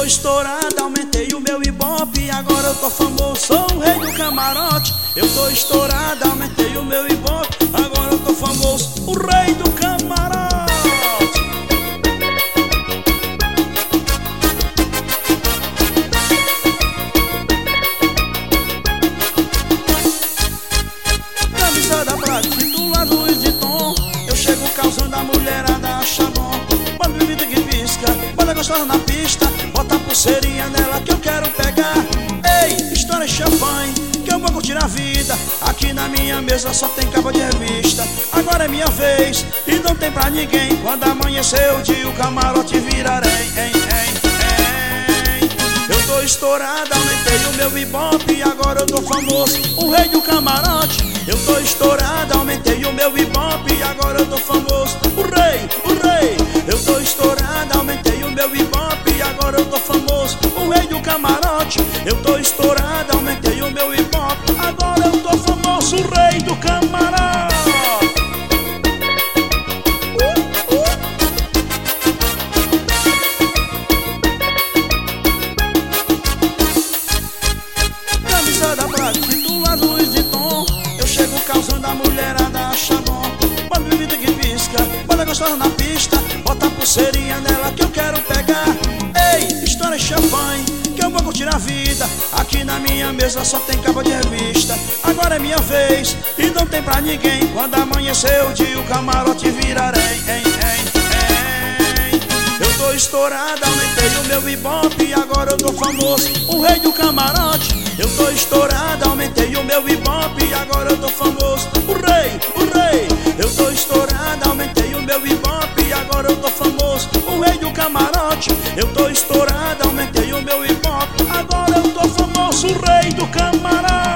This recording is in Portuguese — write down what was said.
estourado, aumentei o meu ibope, agora eu tô famoso, sou o rei do camarote. Eu tô estourado, aumentei o meu ibope, agora eu tô famoso, o rei do camarote. Camisa da Prada, titular Louis Vuitton, eu chego causando a mulherada acha bom. Bota bebida que pisca, bota gostosa na pista, bota a pulseirinha nela que eu quero pegar. Ei, estoura champanhe, que eu vou curtir a vida. Aqui na minha mesa só tem capa de revista. Agora é minha vez e não tem pra ninguém. Quando amanhecer o dia o camarote virarei. Eu tô estourado, aumentei o meu ibope, agora eu tô famoso, o rei do camarote. Eu tô estourado, aumentei o meu ibope, agora eu tô famoso, o rei, o rei. Eu tô estourado, aumentei o meu ibope, agora eu tô famoso, o rei do camarote. Eu tô estourado, aumentei o meu ibope, agora eu tô famoso, o rei do camarote. Camisa da Prada, titular Louis Vuitton, eu chego causando a mulherada acha bom. Bota bebida que pisca, bota gostosa na pista, bota a pulseirinha nela que eu quero pegar. Ei, estoura champanhe, que eu vou curtir a vida. Aqui na minha mesa só tem capa de revista. Agora é minha vez e não tem pra ninguém. Quando amanhecer o dia o camarote virarei. Eu tô estourado, aumentei o meu ibope, agora eu tô famoso, o rei do camarote. Eu tô estourado, aumentei o meu ibope, agora eu tô famoso, o rei, o rei. Eu tô estourado, aumentei o meu ibope, agora eu tô famoso, o rei do camarote. Eu tô estourado, aumentei o meu ibope, agora eu tô famoso, o rei do camarote.